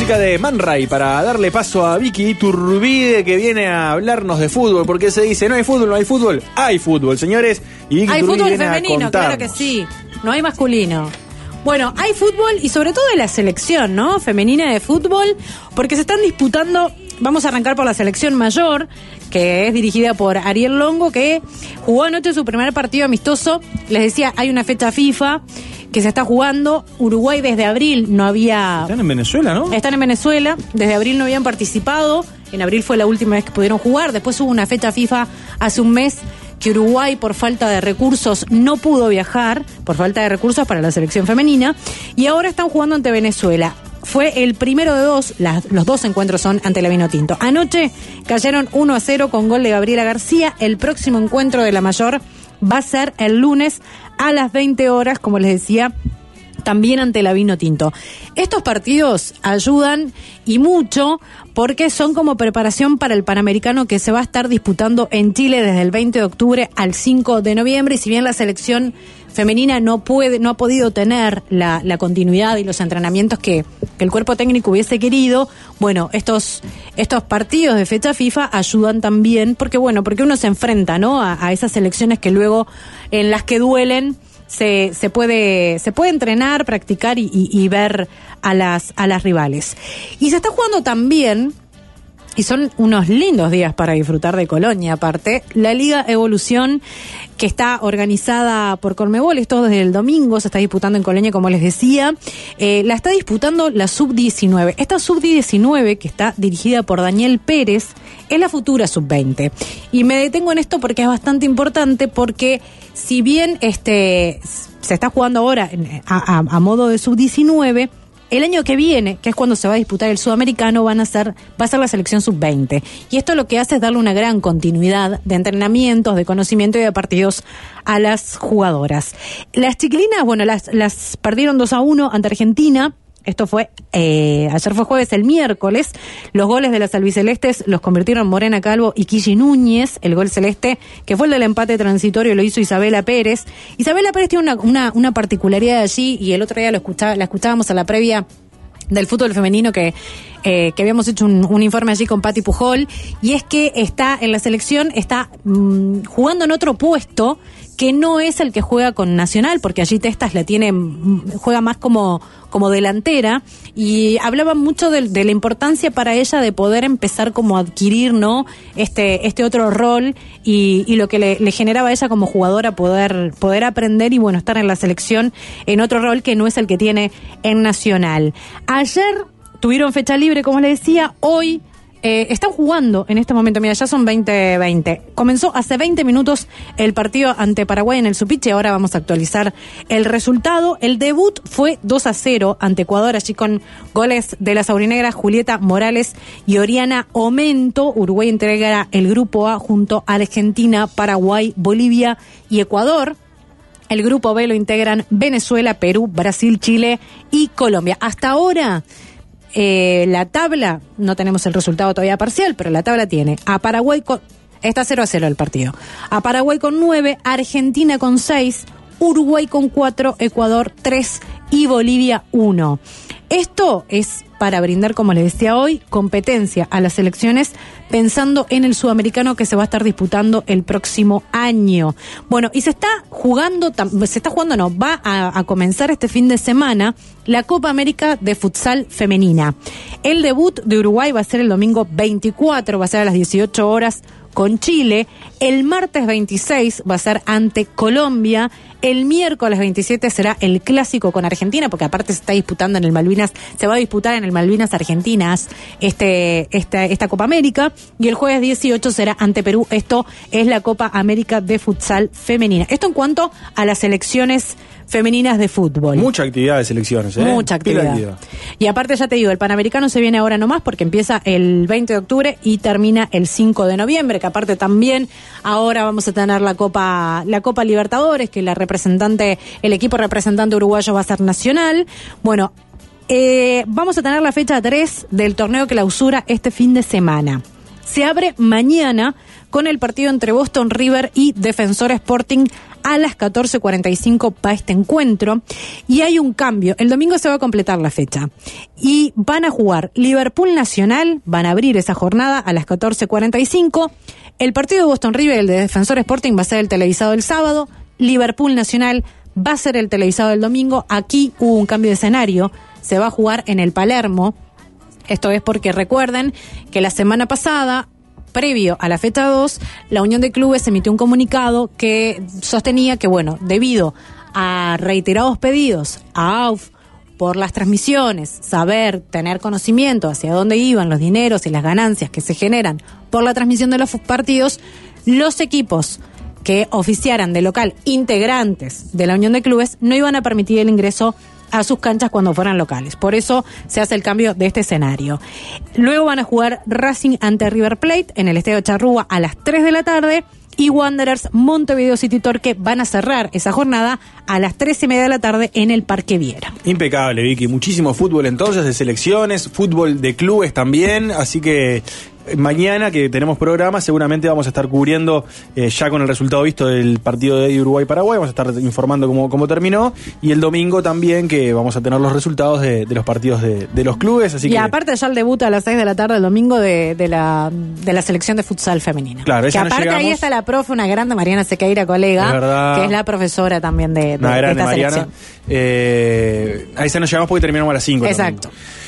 música de Man Ray para darle paso a Vicky Iturbide, que viene a hablarnos de fútbol, porque se dice, no hay fútbol, no hay fútbol. Hay fútbol, señores. Y Vicky hay Iturbide fútbol viene femenino, claro que sí. No hay masculino. Bueno, hay fútbol y sobre todo de la selección, ¿no? Femenina de fútbol, porque se están disputando. Vamos a arrancar por la selección mayor, que es dirigida por Ariel Longo, que jugó anoche su primer partido amistoso. Les decía, hay una fecha FIFA que se está jugando. Uruguay desde abril no había... Están en Venezuela, ¿no? Están en Venezuela. Desde abril no habían participado. En abril fue la última vez que pudieron jugar. Después hubo una fecha FIFA hace un mes que Uruguay, por falta de recursos, no pudo viajar, por falta de recursos para la selección femenina. Y ahora están jugando ante Venezuela. Fue el primero de dos, los dos encuentros son ante la Vinotinto. Anoche cayeron 1-0 con gol de Gabriela García. El próximo encuentro de la mayor va a ser el lunes a las 20 horas, como les decía, también ante la Vinotinto. Estos partidos ayudan y mucho porque son como preparación para el Panamericano que se va a estar disputando en Chile desde el 20 de octubre al 5 de noviembre. Y si bien la selección femenina no ha podido tener la continuidad y los entrenamientos que el cuerpo técnico hubiese querido, bueno, estos partidos de fecha FIFA ayudan también porque uno se enfrenta, ¿no? a esas selecciones que luego en las que duelen se puede entrenar, practicar y ver a las rivales. Y se está jugando también, y son unos lindos días para disfrutar de Colonia, aparte, la Liga Evolución, que está organizada por Conmebol. Esto desde el domingo se está disputando en Colonia, como les decía. La está disputando la Sub-19. Esta Sub-19, que está dirigida por Daniel Pérez, es la futura Sub-20. Y me detengo en esto porque es bastante importante, porque si bien se está jugando ahora a modo de Sub-19, el año que viene, que es cuando se va a disputar el Sudamericano, va a ser la selección Sub-20. Y esto lo que hace es darle una gran continuidad de entrenamientos, de conocimiento y de partidos a las jugadoras. Las chiquilinas, las perdieron 2-1 ante Argentina. Esto fue, ayer fue jueves, el miércoles. Los goles de las albicelestes los convirtieron Morena Calvo y Quilly Núñez. El gol celeste, que fue el del empate transitorio, lo hizo Isabela Pérez. Isabela Pérez tiene una particularidad allí, y el otro día la escuchábamos a la previa del fútbol femenino que habíamos hecho un informe allí con Pati Pujol, y es que está en la selección, está jugando en otro puesto que no es el que juega con Nacional, porque allí Testas juega más como delantera, y hablaba mucho de la importancia para ella de poder empezar como a adquirir, ¿no? este otro rol y lo que le generaba a ella como jugadora poder aprender y estar en la selección en otro rol que no es el que tiene en Nacional. Ayer tuvieron fecha libre, como les decía. Hoy están jugando en este momento, mira, ya son 20:20. Comenzó hace 20 minutos el partido ante Paraguay en el Supiche. Ahora vamos a actualizar el resultado. El debut fue 2-0 ante Ecuador, allí con goles de las aurinegras Julieta Morales y Oriana Omento. Uruguay entregará el grupo A junto a Argentina, Paraguay, Bolivia y Ecuador. El grupo B lo integran Venezuela, Perú, Brasil, Chile y Colombia. Hasta ahora, la tabla, no tenemos el resultado todavía parcial, pero la tabla tiene a Paraguay está 0-0 el partido. A Paraguay con 9, Argentina con 6, Uruguay con 4, Ecuador 3 y Bolivia 1. Esto es para brindar, como les decía hoy, competencia a las selecciones pensando en el Sudamericano que se va a estar disputando el próximo año. Bueno, y va a comenzar este fin de semana la Copa América de Futsal Femenina. El debut de Uruguay va a ser el domingo 24, va a ser a las 18 horas con Chile. El martes 26 va a ser ante Colombia. El miércoles 27 será el clásico con Argentina, porque aparte se va a disputar en el Malvinas Argentinas esta Copa América. Y el jueves 18 será ante Perú. Esto es la Copa América de Futsal Femenina. Esto en cuanto a las selecciones femeninas de fútbol. Mucha actividad de selecciones, Mucha actividad. Y aparte, ya te digo, el Panamericano se viene ahora nomás, porque empieza el 20 de octubre y termina el 5 de noviembre, que aparte también ahora vamos a tener la Copa Libertadores, que el equipo representante uruguayo va a ser Nacional. Bueno, vamos a tener la fecha 3 del torneo Clausura este fin de semana. Se abre mañana con el partido entre Boston River y Defensor Sporting a las 14:45 para este encuentro. Y hay un cambio. El domingo se va a completar la fecha. Y van a jugar Liverpool Nacional, van a abrir esa jornada a las 14:45. El partido de Boston River, el de Defensor Sporting, va a ser el televisado el sábado. Liverpool Nacional va a ser el televisado el domingo. Aquí hubo un cambio de escenario. Se va a jugar en el Palermo. Esto es porque recuerden que la semana pasada, previo a la fecha 2, la Unión de Clubes emitió un comunicado que sostenía que, bueno, debido a reiterados pedidos a AUF por las transmisiones, saber, tener conocimiento hacia dónde iban los dineros y las ganancias que se generan por la transmisión de los partidos, los equipos que oficiaran de local integrantes de la Unión de Clubes no iban a permitir el ingreso a sus canchas cuando fueran locales. Por eso se hace el cambio de este escenario. Luego van a jugar Racing ante River Plate en el Estadio Charrúa a las 3 de la tarde y Wanderers Montevideo City Torque van a cerrar esa jornada a las 3:30 de la tarde en el Parque Viera. Impecable, Vicky. Muchísimo fútbol entonces, de selecciones, fútbol de clubes también, así que mañana que tenemos programa seguramente vamos a estar cubriendo ya con el resultado visto del partido de Uruguay-Paraguay, vamos a estar informando cómo terminó, y el domingo también que vamos a tener los resultados de los partidos de los clubes. Así que aparte ya el debut a las 6 de la tarde el domingo de la selección de futsal femenina. Claro, que aparte ahí está la profe, una grande, Mariana Sequeira, colega, que es la profesora también de esta Mariana. selección. Ahí se nos llegamos porque terminamos a las 5. Exacto.